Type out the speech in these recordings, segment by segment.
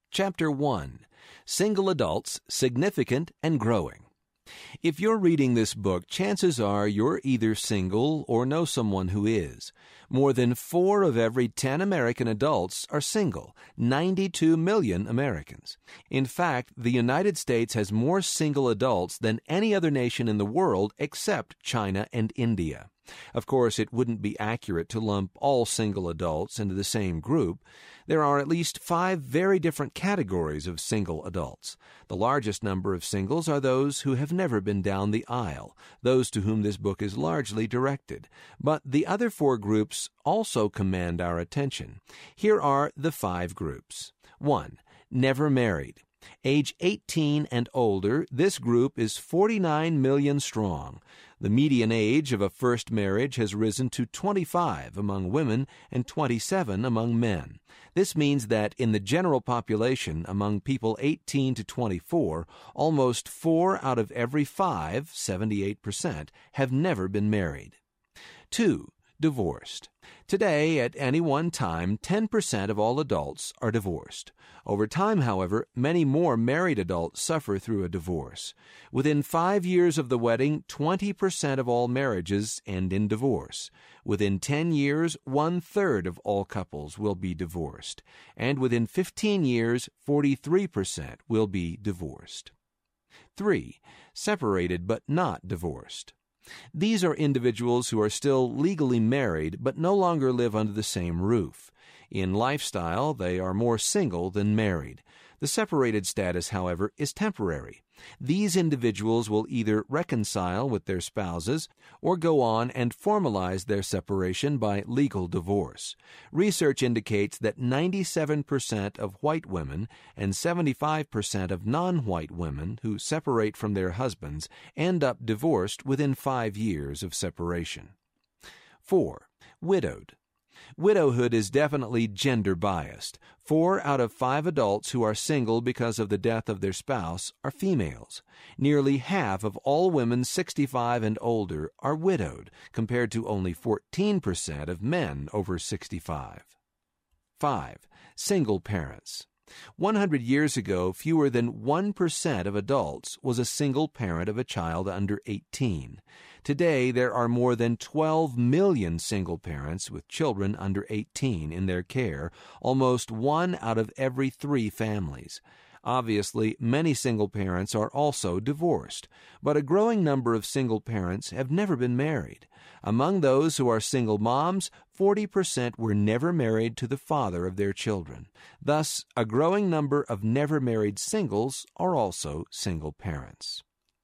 Chapter 1. Single Adults, Significant and Growing. If you're reading this book, chances are you're either single or know someone who is. More than 4 of every 10 American adults are single, 92 million Americans. In fact, the United States has more single adults than any other nation in the world except China and India. Of course, it wouldn't be accurate to lump all single adults into the same group. There are at least 5 very different categories of single adults. The largest number of singles are those who have never been down the aisle, those to whom this book is largely directed. But the other 4 groups also command our attention. Here are the 5 groups. 1. Never married. Age 18 and older, this group is 49 million strong. The median age of a first marriage has risen to 25 among women and 27 among men. This means that in the general population, among people 18 to 24, almost 4 out of every 5, 78%, have never been married. 2. Divorced. Today, at any one time, 10% of all adults are divorced. Over time, however, many more married adults suffer through a divorce. Within 5 years of the wedding, 20% of all marriages end in divorce. Within 10 years, 1/3 of all couples will be divorced. And within 15 years, 43% will be divorced. 3. Separated but not divorced. These are individuals who are still legally married but no longer live under the same roof. In lifestyle, they are more single than married. The separated status, however, is temporary. These individuals will either reconcile with their spouses or go on and formalize their separation by legal divorce. Research indicates that 97% of white women and 75% of non-white women who separate from their husbands end up divorced within 5 years of separation. 4. Widowed. Widowhood is definitely gender-biased. 4 out of 5 adults who are single because of the death of their spouse are females. Nearly half of all women 65 and older are widowed, compared to only 14% of men over 65. 5. Single parents. 100 years ago, fewer than 1% of adults was a single parent of a child under 18. Today, there are more than 12 million single parents with children under 18 in their care, almost 1 out of every 3 families. Obviously, many single parents are also divorced, but a growing number of single parents have never been married. Among those who are single moms, 40% were never married to the father of their children. Thus, a growing number of never married singles are also single parents.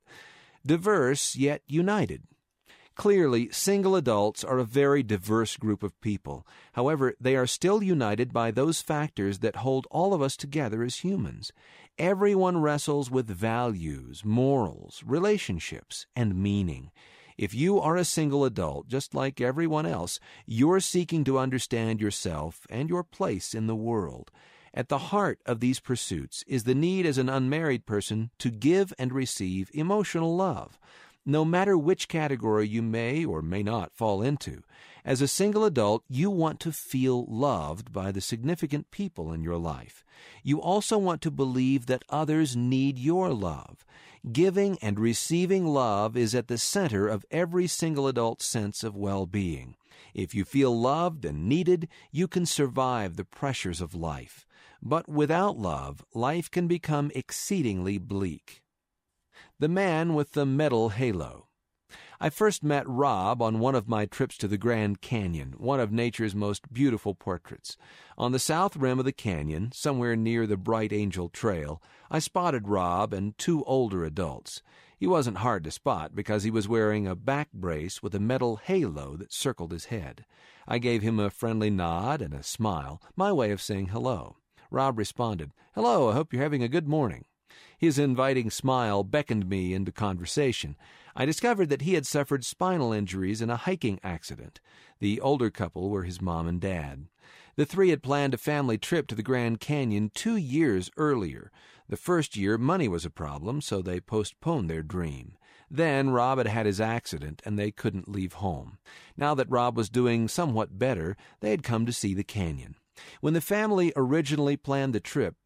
Diverse yet united. Clearly, single adults are a very diverse group of people. However, they are still united by those factors that hold all of us together as humans. Everyone wrestles with values, morals, relationships, and meaning. If you are a single adult, just like everyone else, you're seeking to understand yourself and your place in the world. At the heart of these pursuits is the need as an unmarried person to give and receive emotional love. No matter which category you may or may not fall into, as a single adult, you want to feel loved by the significant people in your life. You also want to believe that others need your love. Giving and receiving love is at the center of every single adult's sense of well-being. If you feel loved and needed, you can survive the pressures of life. But without love, life can become exceedingly bleak. The man with the metal halo. I first met Rob on one of my trips to the Grand Canyon, one of nature's most beautiful portraits. On the south rim of the canyon, somewhere near the Bright Angel Trail, I spotted Rob and 2 older adults. He wasn't hard to spot because he was wearing a back brace with a metal halo that circled his head. I gave him a friendly nod and a smile, my way of saying hello. Rob responded, "Hello, I hope you're having a good morning." His inviting smile beckoned me into conversation. I discovered that he had suffered spinal injuries in a hiking accident. The older couple were his mom and dad. The 3 had planned a family trip to the Grand Canyon 2 years earlier. The first year, money was a problem, so they postponed their dream. Then Rob had had his accident, and they couldn't leave home. Now that Rob was doing somewhat better, they had come to see the canyon. When the family originally planned the trip,